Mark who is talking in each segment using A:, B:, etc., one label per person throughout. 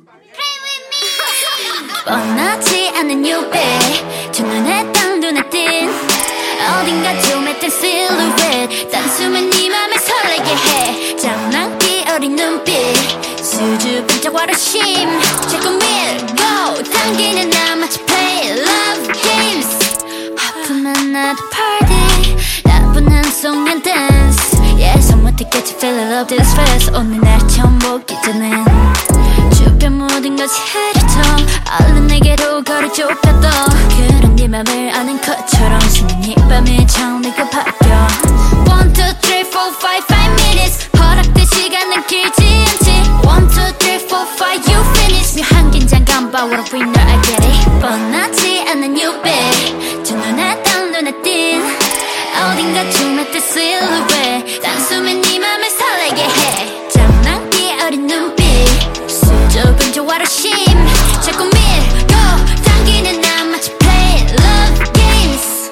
A: 뻔하지 않은 유배 두 눈에 딱 눈에 띈 어딘가 좀했던 실루엣 단숨에 네 맘을 설레게 해 장난기 어린 눈빛 수줍은 화로심 자꾸 밀고 당기는 나 마치 play love games 하품한 나도 party 나쁜 한 송년 dance 예상 못했겠지 feel love this fast 오늘 날 처음 보기 전엔 주변 모든 것이 흐려져 얼른 내게로 걸어줘 펴도 그런 네 맘을 아는 것처럼 쉬는 이 밤이 정리가 바뀌어 1, 2, 3, 4, 5 minutes 허락된 시간은 길지 않지 1, 2, 3, 4, 5 you finish 묘한 긴장감 But what if we know I get it 뻔하지 않은 유배 두 눈에 딱 눈에 띈 어딘가 좀했던 silhouette 단숨에 네 맘을 설레게 해 장난기 어린 눈빛 수줍은 조화로심 자꾸 밀고 당기는 나 마치 play love games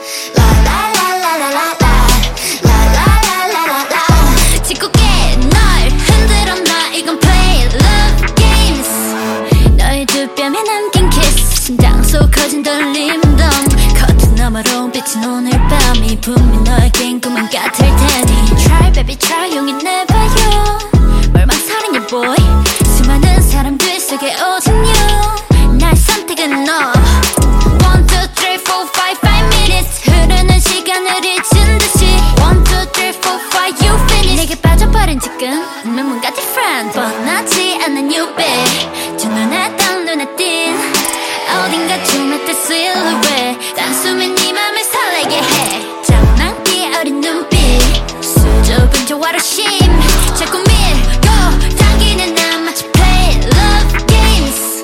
A: 라라라라라라라라라라라 짓궂게 널 흔들어 놔 이건 play love games 너의 두 뺨에 남긴 kiss 심장 속 커진 떨림 커튼 너머로 비친 오늘 밤이 분명 너에겐 꿈만 같을 테니 Try baby try 용인해봐요 뭘 망설이냐 boy 수많은 사람들 속에 오직 you 날 선택은 너 1, 2, 3, 4, 5 minutes 흐르는 시간을 잊은 듯이 1, 2, 3, 4, 5 you finish 내게 빠져버린 지금 운명 뭔가 different 뻔하지 않은 유배 두 눈에 딱 눈에 띈 어딘가 좀했던 silhouette 단숨에 네 맘을 설레게 해 장난기 어린 눈빛 수줍은 조화로심 자꾸 밀고 당기는 나 마치 play love games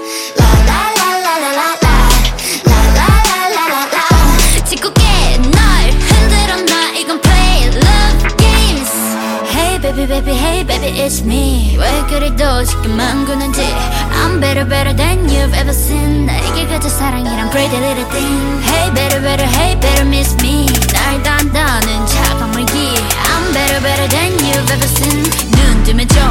A: 라라라라라라라라라라라 짓궂게 널 흔들어 놔 이건 play love games Hey baby baby hey baby it's me 왜 그리도 지금만 구는지 I'm better better than you've ever seen 나에게 그저 사랑이란 pretty little thing Hey better miss me 날 단다는 차가운 물기 I'm better than you've ever seen 눈 뜨면 좀